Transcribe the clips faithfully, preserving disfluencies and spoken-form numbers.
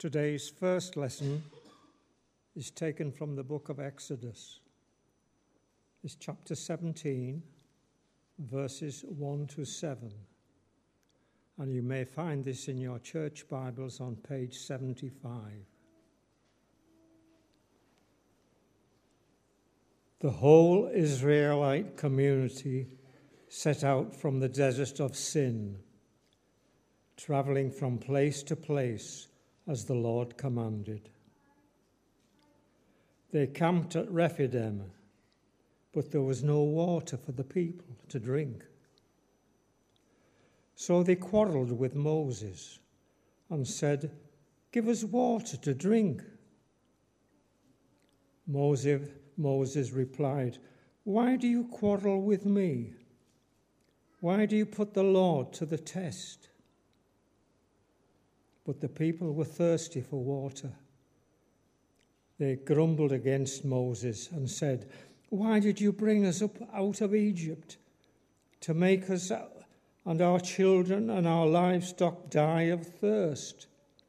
Today's first lesson is taken from the book of Exodus. It's chapter seventeen, verses one to seven. And you may find this in your church Bibles on page seventy-five. The whole Israelite community set out from the desert of Sin, traveling from place to place as the Lord commanded. They camped at Rephidim, but there was no water for the people to drink. So they quarreled with Moses and said, "Give us water to drink." Moses, Moses replied, "Why do you quarrel with me? Why do you put the Lord to the test?" But the people were thirsty for water. They grumbled against Moses and said, "Why did you bring us up out of Egypt to make us and our children and our livestock die of thirst?"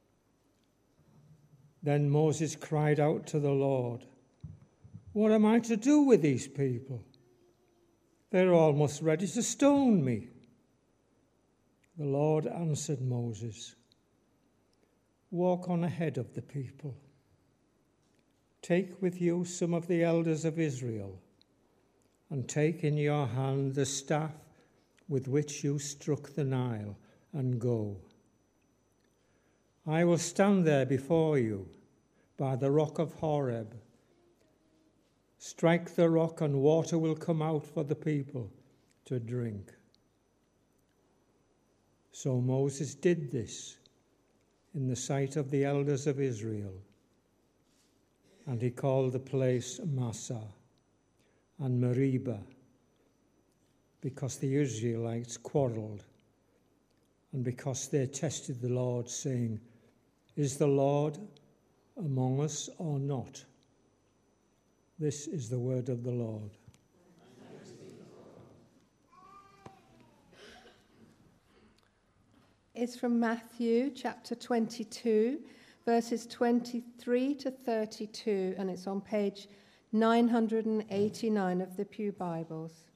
Then Moses cried out to the Lord, "What am I to do with these people? They're almost ready to stone me." The Lord answered Moses, "Walk on ahead of the people. Take with you some of the elders of Israel, and take in your hand the staff with which you struck the Nile, and go. I will stand there before you by the rock of Horeb. Strike the rock, and water will come out for the people to drink." So Moses did this in the sight of the elders of Israel, and he called the place Massah and Meribah, because the Israelites quarreled, and because they tested the Lord, saying, "Is the Lord among us or not?" This is the word of the Lord. It's from Matthew chapter twenty-two, verses twenty-three to thirty-two, and it's on page nine hundred eighty-nine of the Pew Bibles.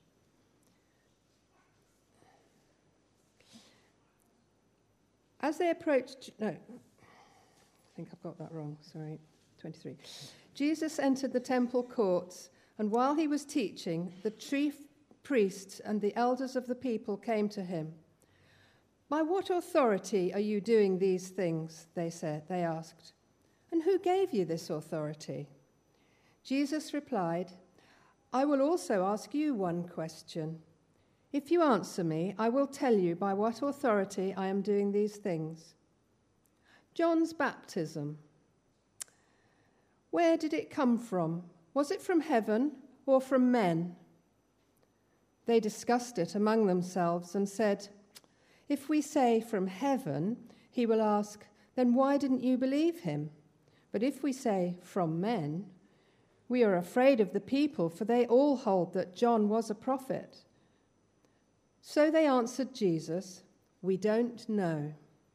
As they approached, no, I think I've got that wrong, sorry, twenty-three. Jesus entered the temple courts, and while he was teaching, the chief priests and the elders of the people came to him. "By what authority are you doing these things?" they said, they asked. "And who gave you this authority?" Jesus replied, "I will also ask you one question. If you answer me, I will tell you by what authority I am doing these things. John's baptism. Where did it come from? Was it from heaven or from men?" They discussed it among themselves and said, "If we say from heaven, he will ask, 'Then why didn't you believe him?' But if we say from men, we are afraid of the people, for they all hold that John was a prophet." So they answered Jesus, "We don't know."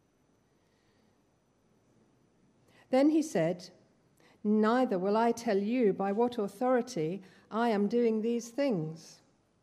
Then he said, "Neither will I tell you by what authority I am doing these things.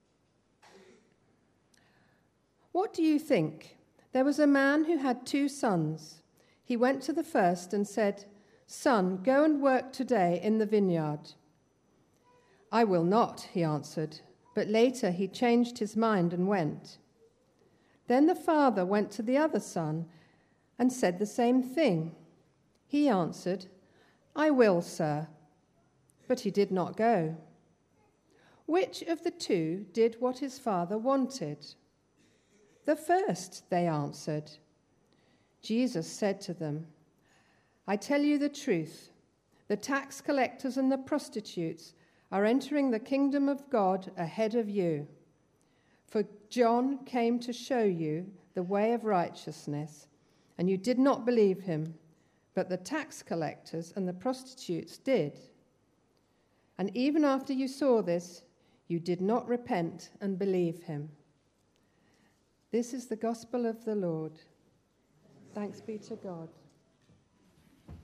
What do you think? There was a man who had two sons. He went to the first and said, 'Son, go and work today in the vineyard.' 'I will not,' he answered, but later he changed his mind and went. Then the father went to the other son and said the same thing. He answered, 'I will, sir,' but he did not go. Which of the two did what his father wanted?" "The first," they answered. Jesus said to them, "I tell you the truth. The tax collectors and the prostitutes are entering the kingdom of God ahead of you. For John came to show you the way of righteousness, and you did not believe him, but the tax collectors and the prostitutes did. And even after you saw this, you did not repent and believe him." This is the gospel of the Lord. Thanks be to God.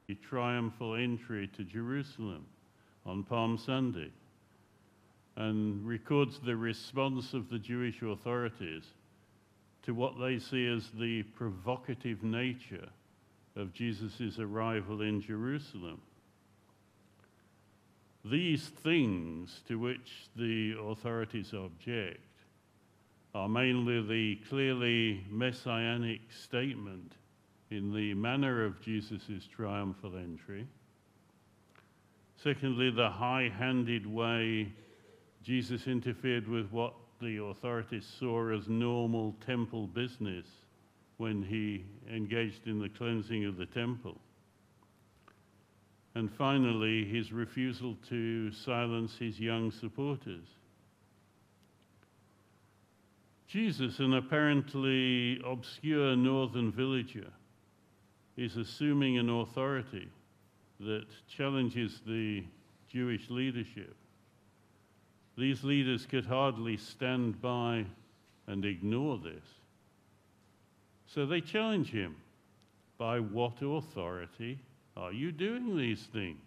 triumphal entry to Jerusalem on Palm Sunday, and records the response of the Jewish authorities to what they see as the provocative nature of Jesus' arrival in Jerusalem. These things to which the authorities object are mainly the clearly messianic statement in the manner of Jesus' triumphal entry. Secondly, the high-handed way Jesus interfered with what the authorities saw as normal temple business when he engaged in the cleansing of the temple. And finally, his refusal to silence his young supporters. Jesus, an apparently obscure northern villager, is assuming an authority that challenges the Jewish leadership. These leaders could hardly stand by and ignore this. So they challenge him. By what authority are you doing these things?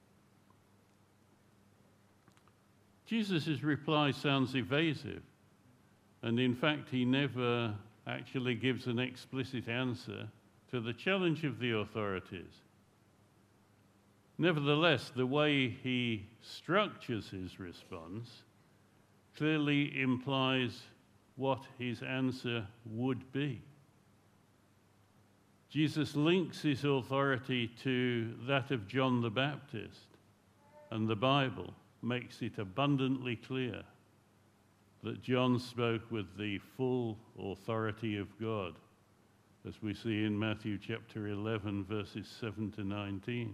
Jesus' reply sounds evasive, and in fact he never actually gives an explicit answer to the challenge of the authorities. Nevertheless, the way he structures his response clearly implies what his answer would be. Jesus links his authority to that of John the Baptist, and the Bible makes it abundantly clear that John spoke with the full authority of God, as we see in Matthew chapter eleven, verses seven to nineteen.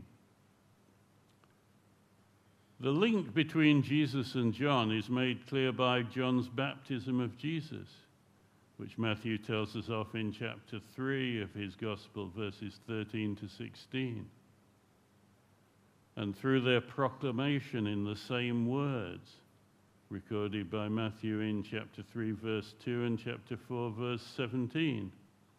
The link between Jesus and John is made clear by John's baptism of Jesus, which Matthew tells us of in chapter three of his Gospel, verses thirteen to sixteen. And through their proclamation in the same words, recorded by Matthew in chapter three, verse two, and chapter four, verse seventeen.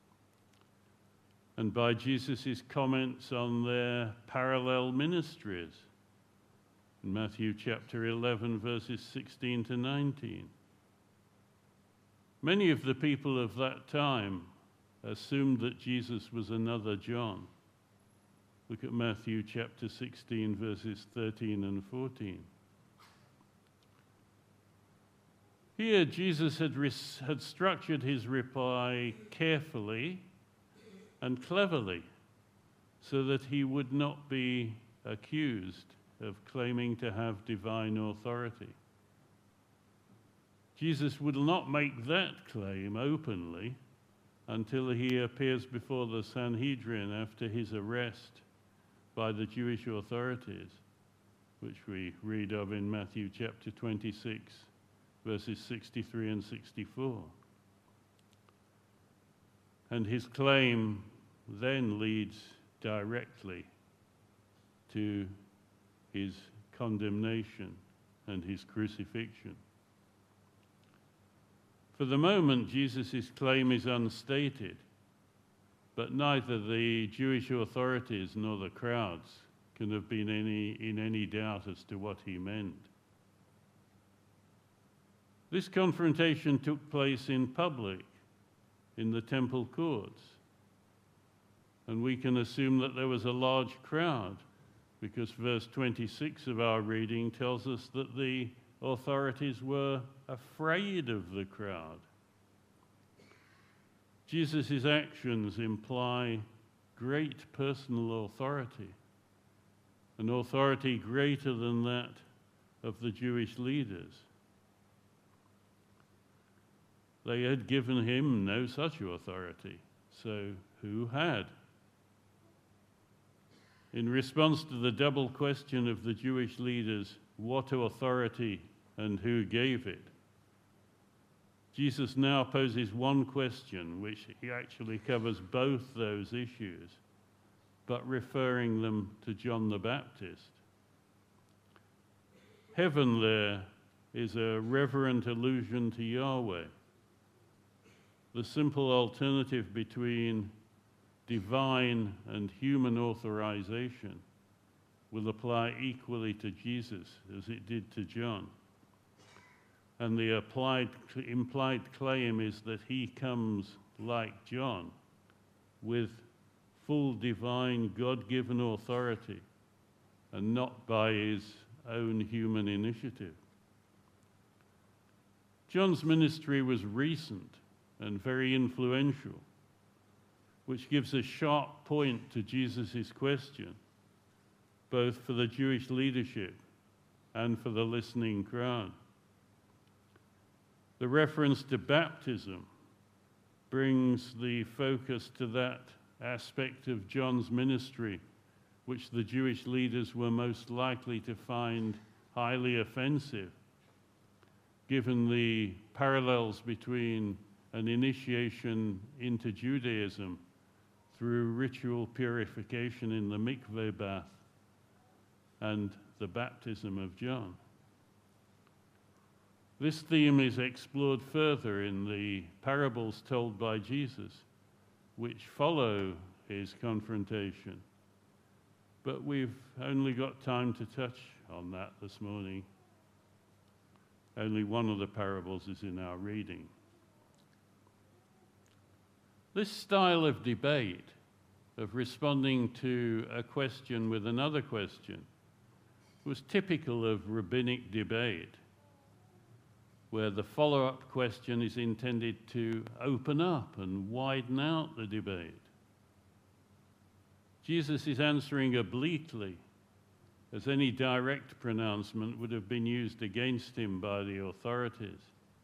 And by Jesus' comments on their parallel ministries, in Matthew chapter eleven, verses sixteen to nineteen. Many of the people of that time assumed that Jesus was another John. Look at Matthew chapter sixteen, verses thirteen and fourteen. Here, Jesus had, res- had structured his reply carefully and cleverly so that he would not be accused of claiming to have divine authority. Jesus would not make that claim openly until he appears before the Sanhedrin after his arrest by the Jewish authorities, which we read of in Matthew chapter twenty-six, verses sixty-three and sixty-four. And his claim then leads directly to his condemnation and his crucifixion. For the moment, Jesus' claim is unstated, but neither the Jewish authorities nor the crowds can have been any, in any doubt as to what he meant. This confrontation took place in public, in the temple courts, and we can assume that there was a large crowd, because verse twenty-six of our reading tells us that the authorities were afraid of the crowd. Jesus' actions imply great personal authority, an authority greater than that of the Jewish leaders. They had given him no such authority, so who had? In response to the double question of the Jewish leaders, what authority and who gave it, Jesus now poses one question which he actually covers both those issues, but referring them to John the Baptist. Heaven there is a reverent allusion to Yahweh, the simple alternative between divine and human authorization will apply equally to Jesus as it did to John. And the applied, implied claim is that he comes like John with full divine God-given authority and not by his own human initiative. John's ministry was recent and very influential, which gives a sharp point to Jesus' question, both for the Jewish leadership and for the listening crowd. The reference to baptism brings the focus to that aspect of John's ministry which the Jewish leaders were most likely to find highly offensive, given the parallels between an initiation into Judaism through ritual purification in the mikveh bath and the baptism of John. This theme is explored further in the parables told by Jesus, which follow his confrontation. But we've only got time to touch on that this morning. Only one of the parables is in our reading. This style of debate, of responding to a question with another question, was typical of rabbinic debate, where the follow-up question is intended to open up and widen out the debate. Jesus is answering obliquely, as any direct pronouncement would have been used against him by the authorities.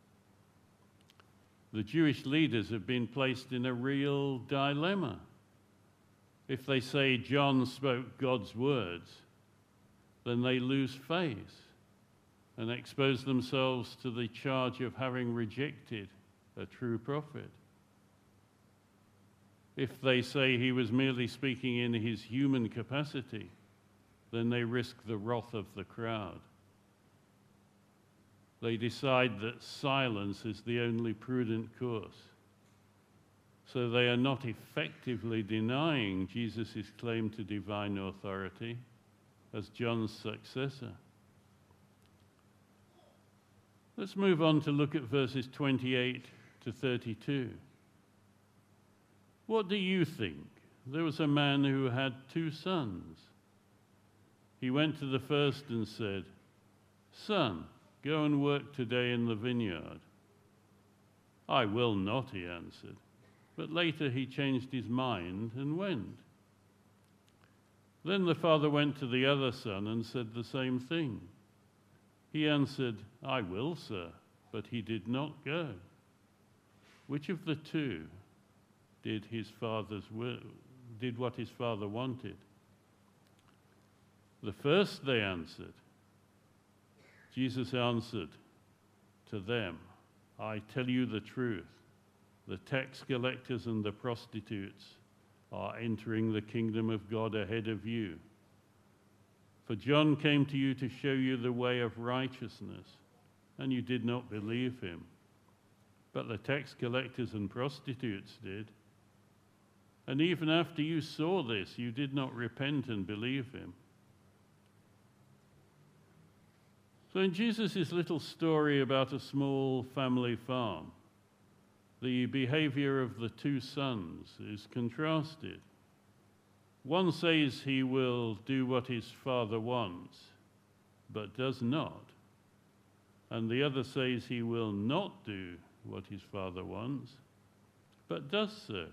The Jewish leaders have been placed in a real dilemma. If they say John spoke God's words, then they lose face and expose themselves to the charge of having rejected a true prophet. If they say he was merely speaking in his human capacity, then they risk the wrath of the crowd. They decide that silence is the only prudent course. So they are not effectively denying Jesus' claim to divine authority as John's successor. Let's move on to look at verses twenty-eight to thirty-two. What do you think? There was a man who had two sons. He went to the first and said, "Son, go and work today in the vineyard." "I will not," he answered. But later he changed his mind and went. Then the father went to the other son and said the same thing. He answered, "I will, sir," but he did not go. Which of the two did his father's will, did what his father wanted? The first, they answered. Jesus answered to them, "I tell you the truth. The tax collectors and the prostitutes are entering the kingdom of God ahead of you. For John came to you to show you the way of righteousness, and you did not believe him. But the tax collectors and prostitutes did. And even after you saw this, you did not repent and believe him." So in Jesus' little story about a small family farm, the behavior of the two sons is contrasted. One says he will do what his father wants, but does not. And the other says he will not do what his father wants, but does so.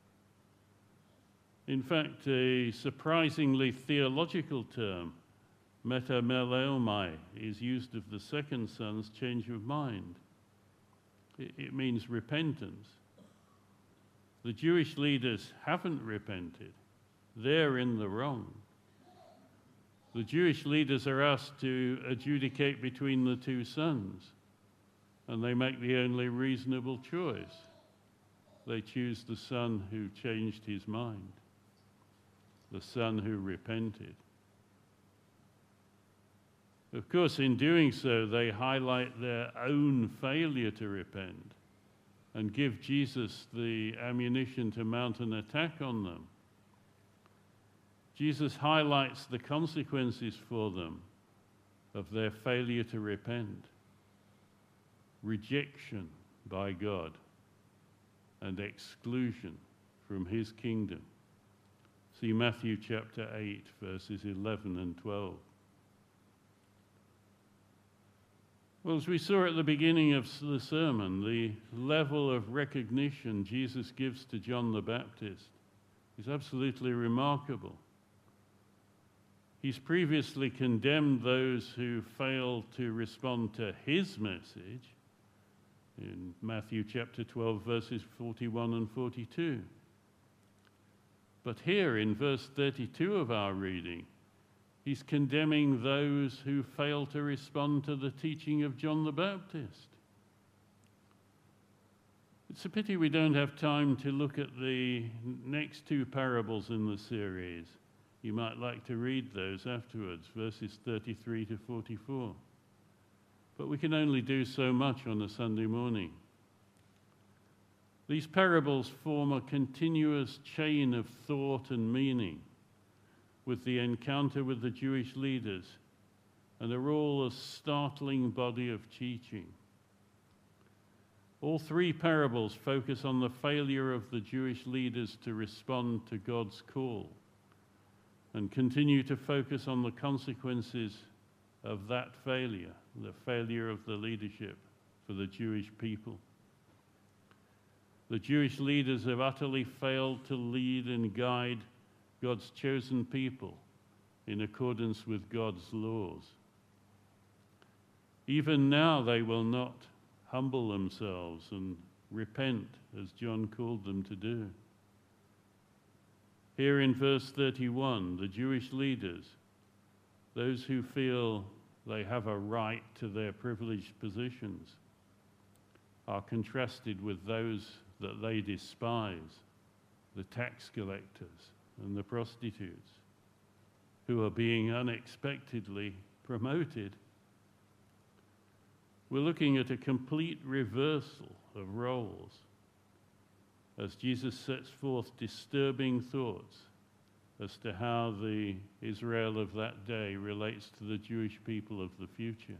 In fact, a surprisingly theological term, metanoeomai, is used of the second son's change of mind. It means repentance. The Jewish leaders haven't repented. They're in the wrong. The Jewish leaders are asked to adjudicate between the two sons, and they make the only reasonable choice. They choose the son who changed his mind, the son who repented. Of course, in doing so, they highlight their own failure to repent and give Jesus the ammunition to mount an attack on them. Jesus highlights the consequences for them of their failure to repent: rejection by God and exclusion from his kingdom. See Matthew chapter eight, verses eleven and twelve. Well, as we saw at the beginning of the sermon, the level of recognition Jesus gives to John the Baptist is absolutely remarkable. He's previously condemned those who failed to respond to his message in Matthew chapter twelve, verses forty-one and forty-two. But here in verse thirty-two of our reading, he's condemning those who fail to respond to the teaching of John the Baptist. It's a pity we don't have time to look at the next two parables in the series. You might like to read those afterwards, verses thirty-three to forty-four. But we can only do so much on a Sunday morning. These parables form a continuous chain of thought and meaning with the encounter with the Jewish leaders, and are all a startling body of teaching. All three parables focus on the failure of the Jewish leaders to respond to God's call, and continue to focus on the consequences of that failure, the failure of the leadership for the Jewish people. The Jewish leaders have utterly failed to lead and guide God's chosen people in accordance with God's laws. Even now they will not humble themselves and repent as John called them to do. Here in verse thirty-one, the Jewish leaders, those who feel they have a right to their privileged positions, are contrasted with those that they despise, the tax collectors and the prostitutes, who are being unexpectedly promoted. We're looking at a complete reversal of roles as Jesus sets forth disturbing thoughts as to how the Israel of that day relates to the Jewish people of the future.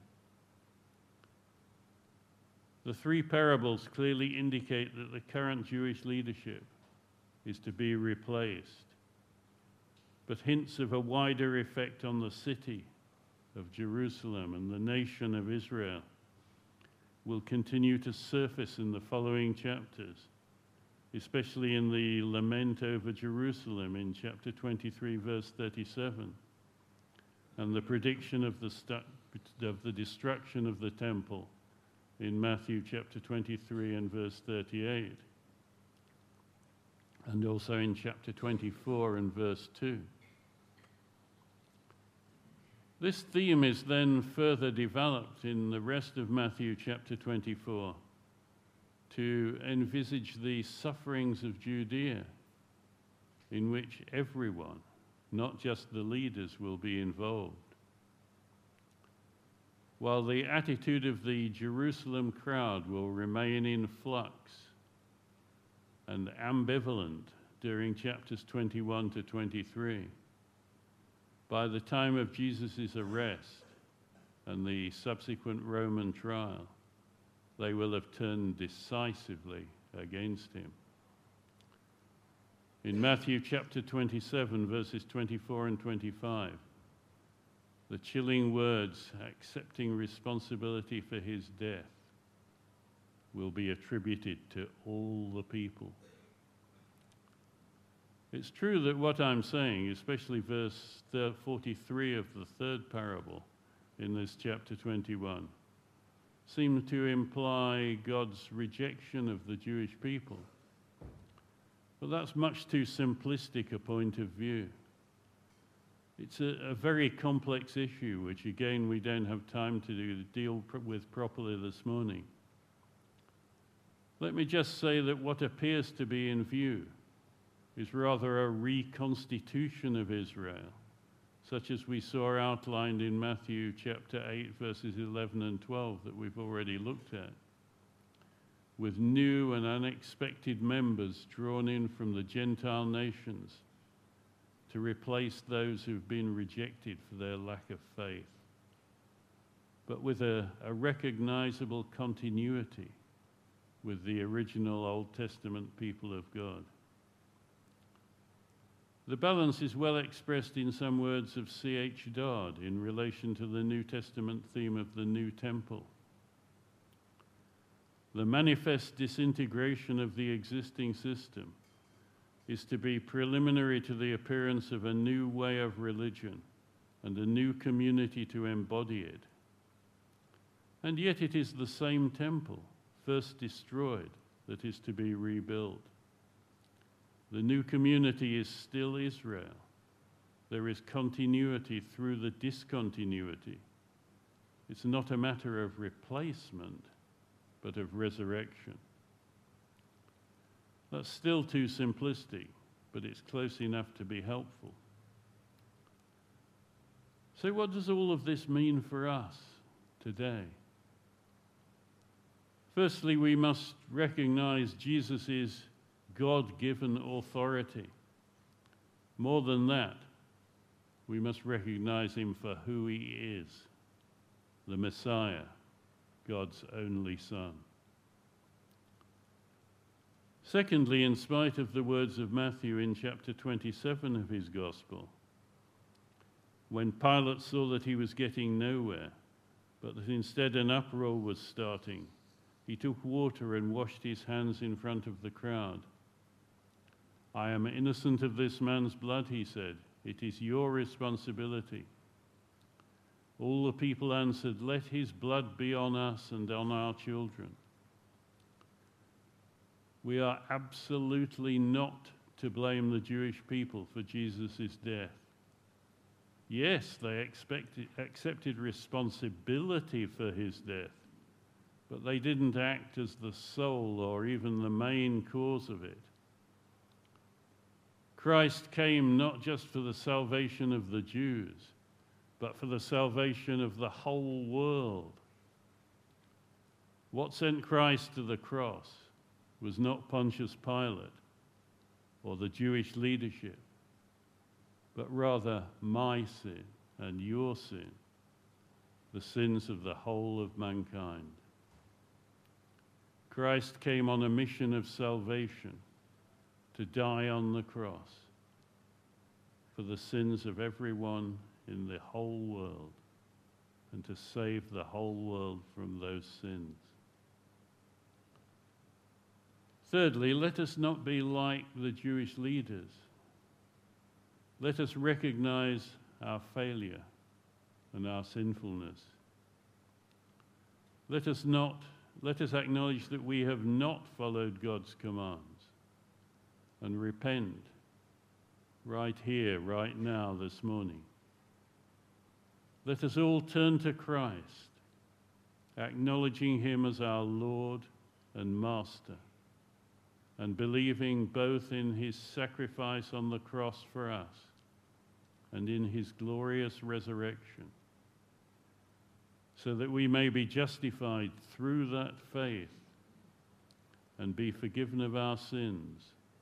The three parables clearly indicate that the current Jewish leadership is to be replaced, but hints of a wider effect on the city of Jerusalem and the nation of Israel will continue to surface in the following chapters, especially in the lament over Jerusalem in chapter twenty-three, verse thirty-seven, and the prediction of the, stu- of the destruction of the temple in Matthew chapter twenty-three and verse thirty-eight, and also in chapter twenty-four and verse two. This theme is then further developed in the rest of Matthew chapter twenty-four to envisage the sufferings of Judea, in which everyone, not just the leaders, will be involved. While the attitude of the Jerusalem crowd will remain in flux and ambivalent during chapters twenty-one to twenty-three, by the time of Jesus' arrest and the subsequent Roman trial, they will have turned decisively against him. In Matthew chapter twenty-seven, verses twenty-four and twenty-five, the chilling words, accepting responsibility for his death, will be attributed to all the people. It's true that what I'm saying, especially verse forty-three of the third parable in this chapter twenty-one, seems to imply God's rejection of the Jewish people. But that's much too simplistic a point of view. It's a, a very complex issue, which again we don't have time to do, deal pr- with properly this morning. Let me just say that what appears to be in view is rather a reconstitution of Israel, such as we saw outlined in Matthew chapter eight, verses eleven and twelve that we've already looked at. with new and unexpected members drawn in from the Gentile nations to replace those who've been rejected for their lack of faith, but with a, a recognizable continuity with the original Old Testament people of God. The balance is well expressed in some words of C H Dodd in relation to the New Testament theme of the New Temple. The manifest disintegration of the existing system is to be preliminary to the appearance of a new way of religion and a new community to embody it. And yet it is the same temple, first destroyed, that is to be rebuilt. The new community is still Israel. There is continuity through the discontinuity. It's not a matter of replacement, but of resurrection. That's still too simplistic, but it's close enough to be helpful. So what does all of this mean for us today? Firstly, we must recognize Jesus' God-given authority. More than that, we must recognize him for who he is, the Messiah, God's only Son. Secondly, in spite of the words of Matthew in chapter twenty-seven of his Gospel, when Pilate saw that he was getting nowhere, but that instead an uproar was starting, he took water and washed his hands in front of the crowd. "I am innocent of this man's blood," he said. "It is your responsibility." All the people answered, "Let his blood be on us and on our children." We are absolutely not to blame the Jewish people for Jesus' death. Yes, they expected, accepted responsibility for his death, but they didn't act as the sole or even the main cause of it. Christ came not just for the salvation of the Jews, but for the salvation of the whole world. What sent Christ to the cross was not Pontius Pilate or the Jewish leadership, but rather my sin and your sin, the sins of the whole of mankind. Christ came on a mission of salvation to die on the cross for the sins of everyone in the whole world and to save the whole world from those sins. Thirdly, let us not be like the Jewish leaders. Let us recognize our failure and our sinfulness. Let us not, let us acknowledge that we have not followed God's commands and repent right here, right now, this morning. Let us all turn to Christ, acknowledging him as our Lord and Master, and believing both in his sacrifice on the cross for us and in his glorious resurrection, so that we may be justified through that faith and be forgiven of our sins,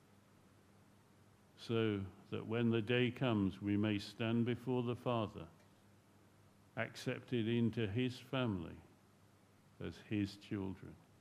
so that when the day comes we may stand before the Father, accepted into his family as his children.